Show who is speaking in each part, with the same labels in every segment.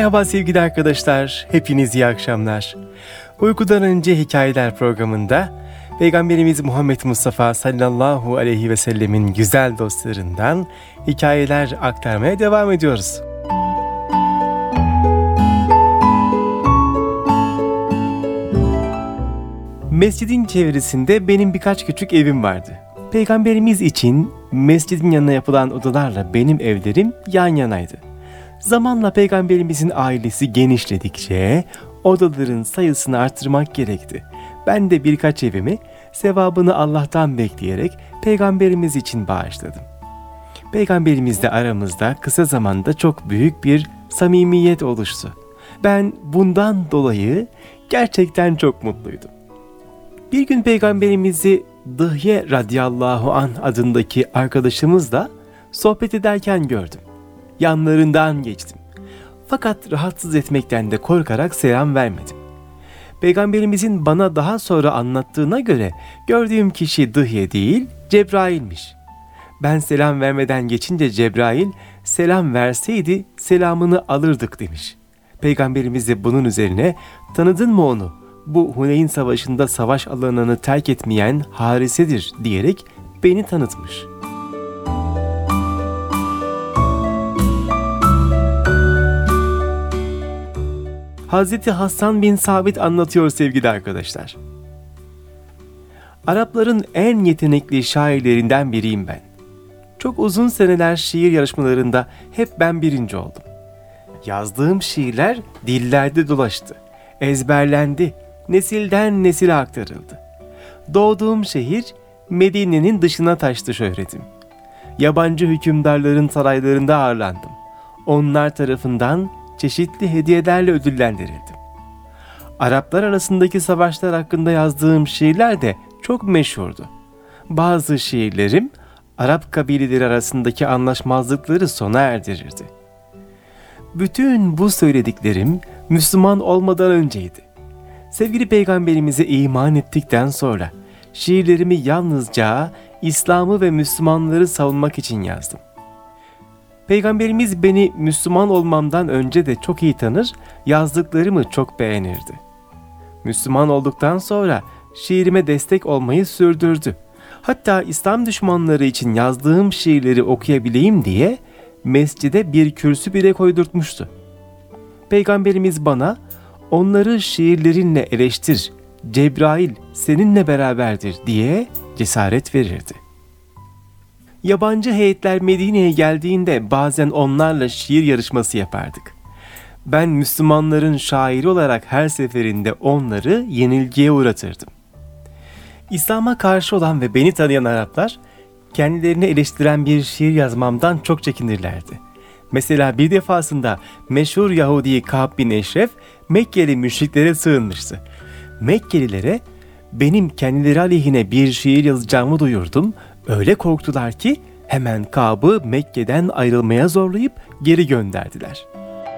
Speaker 1: Merhaba sevgili arkadaşlar, hepiniz iyi akşamlar. Uykudan önce hikayeler programında Peygamberimiz Muhammed Mustafa sallallahu aleyhi ve sellemin güzel dostlarından hikayeler aktarmaya devam ediyoruz. Mescidin çevresinde benim birkaç küçük evim vardı. Peygamberimiz için mescidin yanına yapılan odalarla benim evlerim yan yanaydı. Zamanla Peygamberimizin ailesi genişledikçe odaların sayısını arttırmak gerekti. Ben de birkaç evimi sevabını Allah'tan bekleyerek Peygamberimiz için bağışladım. Peygamberimizle aramızda kısa zamanda çok büyük bir samimiyet oluştu. Ben bundan dolayı gerçekten çok mutluydum. Bir gün Peygamberimizi Dıhye radıyallahu anh adındaki arkadaşımızla sohbet ederken gördüm. Yanlarından geçtim. Fakat rahatsız etmekten de korkarak selam vermedim. Peygamberimizin bana daha sonra anlattığına göre gördüğüm kişi Dıhye değil, Cebrail'miş. Ben selam vermeden geçince Cebrail, selam verseydi selamını alırdık demiş. Peygamberimiz de bunun üzerine, tanıdın mı onu? Bu Huneyn Savaşı'nda savaş alanını terk etmeyen Harise'dir diyerek beni tanıtmış. Hazreti Hasan bin Sabit anlatıyor sevgili arkadaşlar. Arapların en yetenekli şairlerinden biriyim ben. Çok uzun seneler şiir yarışmalarında hep ben birinci oldum. Yazdığım şiirler dillerde dolaştı, ezberlendi, nesilden nesile aktarıldı. Doğduğum şehir Medine'nin dışına taştı şöhretim. Yabancı hükümdarların saraylarında ağırlandım. Onlar tarafından çeşitli hediyelerle ödüllendirildim. Araplar arasındaki savaşlar hakkında yazdığım şiirler de çok meşhurdu. Bazı şiirlerim Arap kabileleri arasındaki anlaşmazlıkları sona erdirirdi. Bütün bu söylediklerim Müslüman olmadan önceydi. Sevgili Peygamberimize iman ettikten sonra şiirlerimi yalnızca İslam'ı ve Müslümanları savunmak için yazdım. Peygamberimiz beni Müslüman olmamdan önce de çok iyi tanır, yazdıklarımı çok beğenirdi. Müslüman olduktan sonra şiirime destek olmayı sürdürdü. Hatta İslam düşmanları için yazdığım şiirleri okuyabileyim diye mescide bir kürsü bile koydurtmuştu. Peygamberimiz bana, onları şiirlerinle eleştir, Cebrail seninle beraberdir diye cesaret verirdi. Yabancı heyetler Medine'ye geldiğinde bazen onlarla şiir yarışması yapardık. Ben Müslümanların şairi olarak her seferinde onları yenilgiye uğratırdım. İslam'a karşı olan ve beni tanıyan Araplar, kendilerini eleştiren bir şiir yazmamdan çok çekinirlerdi. Mesela bir defasında meşhur Yahudi Ka'b bin Eşref, Mekkeli müşriklere sığınmıştı. Mekkelilere benim kendileri aleyhine bir şiir yazacağımı duyurdum. Öyle korktular ki hemen Ka'b'ı Mekke'den ayrılmaya zorlayıp geri gönderdiler.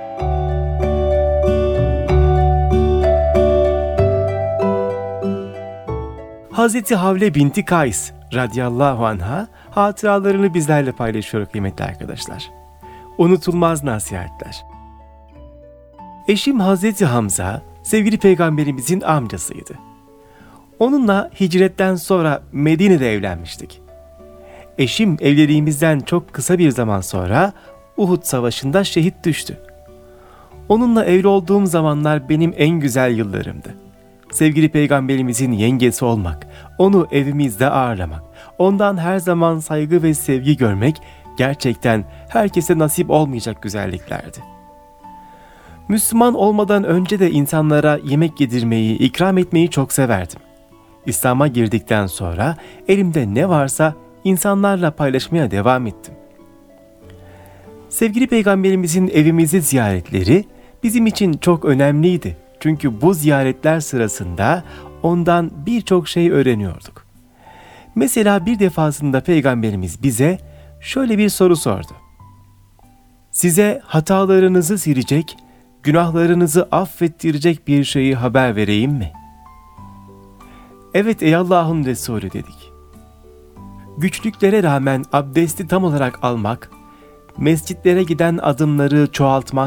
Speaker 1: Hazreti Havle binti Kays radıyallahu anha hatıralarını bizlerle paylaşıyor kıymetli arkadaşlar. Unutulmaz nasihatler. Eşim Hazreti Hamza, sevgili Peygamberimizin amcasıydı. Onunla hicretten sonra Medine'de evlenmiştik. Eşim evliliğimizden çok kısa bir zaman sonra Uhud Savaşı'nda şehit düştü. Onunla evli olduğum zamanlar benim en güzel yıllarımdı. Sevgili Peygamberimizin yengesi olmak, onu evimizde ağırlamak, ondan her zaman saygı ve sevgi görmek gerçekten herkese nasip olmayacak güzelliklerdi. Müslüman olmadan önce de insanlara yemek yedirmeyi, ikram etmeyi çok severdim. İslam'a girdikten sonra elimde ne varsa insanlarla paylaşmaya devam ettim. Sevgili Peygamberimizin evimizi ziyaretleri bizim için çok önemliydi. Çünkü bu ziyaretler sırasında ondan birçok şey öğreniyorduk. Mesela bir defasında Peygamberimiz bize şöyle bir soru sordu. Size hatalarınızı silecek, günahlarınızı affettirecek bir şeyi haber vereyim mi? Evet ey Allah'ın Resulü dedik. Güçlüklere rağmen abdesti tam olarak almak, mescitlere giden adımları çoğaltmak,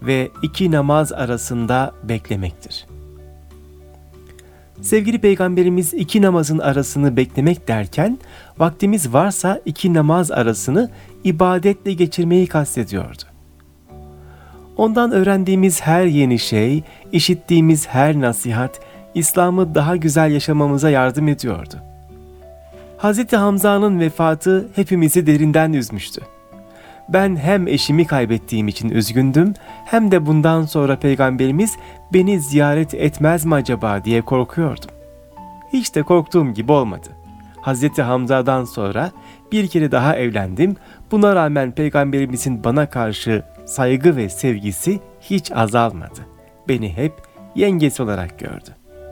Speaker 1: ve 2 namaz arasında beklemektir. Sevgili Peygamberimiz 2 namazın arasını beklemek derken, vaktimiz varsa 2 namaz arasını ibadetle geçirmeyi kastediyordu. Ondan öğrendiğimiz her yeni şey, işittiğimiz her nasihat, İslam'ı daha güzel yaşamamıza yardım ediyordu. Hz. Hamza'nın vefatı hepimizi derinden üzmüştü. Ben hem eşimi kaybettiğim için üzgündüm, hem de bundan sonra Peygamberimiz beni ziyaret etmez mi acaba diye korkuyordum. Hiç de korktuğum gibi olmadı. Hz. Hamza'dan sonra bir kere daha evlendim. Buna rağmen Peygamberimizin bana karşı saygı ve sevgisi hiç azalmadı. Beni hep yengesi olarak gördü.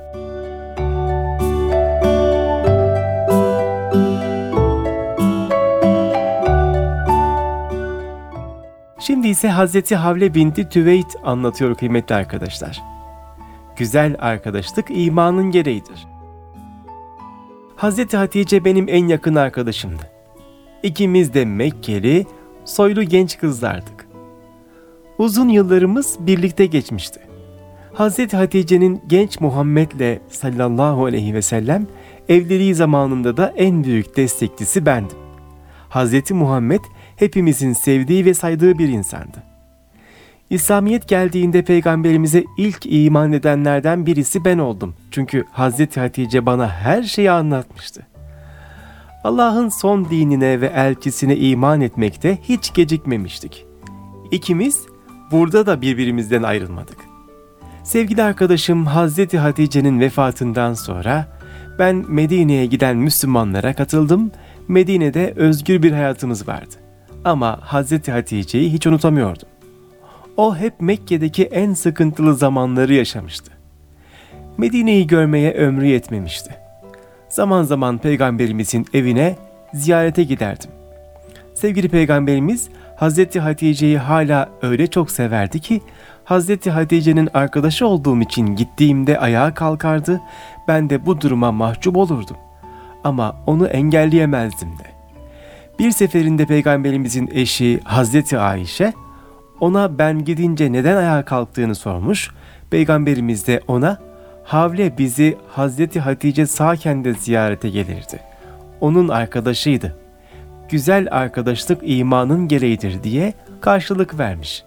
Speaker 1: Şimdi ise Hazreti Havle binti Tüveyt anlatıyor kıymetli arkadaşlar. Güzel arkadaşlık imanın gereğidir. Hazreti Hatice benim en yakın arkadaşımdı. İkimiz de Mekkeli, soylu genç kızlardık. Uzun yıllarımız birlikte geçmişti. Hazreti Hatice'nin genç Muhammed'le sallallahu aleyhi ve sellem evliliği zamanında da en büyük destekçisi bendim. Hazreti Muhammed hepimizin sevdiği ve saydığı bir insandı. İslamiyet geldiğinde Peygamberimize ilk iman edenlerden birisi ben oldum. Çünkü Hazreti Hatice bana her şeyi anlatmıştı. Allah'ın son dinine ve elçisine iman etmekte hiç gecikmemiştik. İkimiz burada da birbirimizden ayrılmadık. Sevgili arkadaşım Hazreti Hatice'nin vefatından sonra ben Medine'ye giden Müslümanlara katıldım. Medine'de özgür bir hayatımız vardı. Ama Hazreti Hatice'yi hiç unutamıyordum. O hep Mekke'deki en sıkıntılı zamanları yaşamıştı. Medine'yi görmeye ömrü yetmemişti. Zaman zaman Peygamberimizin evine ziyarete giderdim. Sevgili Peygamberimiz Hazreti Hatice'yi hala öyle çok severdi ki Hazreti Hatice'nin arkadaşı olduğum için gittiğimde ayağa kalkardı, ben de bu duruma mahcup olurdum. Ama onu engelleyemezdim de. Bir seferinde Peygamberimizin eşi Hazreti Ayşe ona ben gidince neden ayağa kalktığını sormuş. Peygamberimiz de ona Havle bizi Hazreti Hatice sağken de ziyarete gelirdi. Onun arkadaşıydı. Güzel arkadaşlık imanın gereğidir diye karşılık vermiş.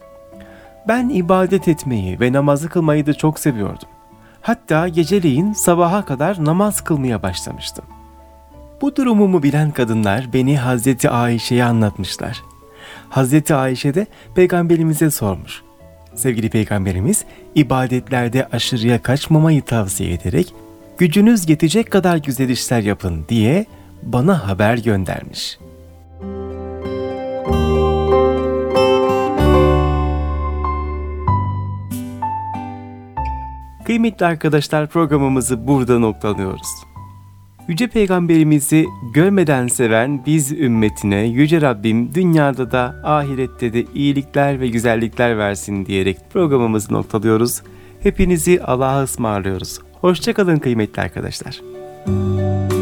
Speaker 1: Ben ibadet etmeyi ve namazı kılmayı da çok seviyordum. Hatta geceleyin sabaha kadar namaz kılmaya başlamıştım. Bu durumumu bilen kadınlar beni Hazreti Ayşe'ye anlatmışlar. Hazreti Ayşe de Peygamberimize sormuş. Sevgili Peygamberimiz ibadetlerde aşırıya kaçmamayı tavsiye ederek gücünüz yetecek kadar güzel işler yapın diye bana haber göndermiş. Kıymetli arkadaşlar, programımızı burada noktalıyoruz. Yüce Peygamberimizi görmeden seven biz ümmetine Yüce Rabbim dünyada da ahirette de iyilikler ve güzellikler versin diyerek programımızı noktalıyoruz. Hepinizi Allah'a ısmarlıyoruz. Hoşça kalın kıymetli arkadaşlar.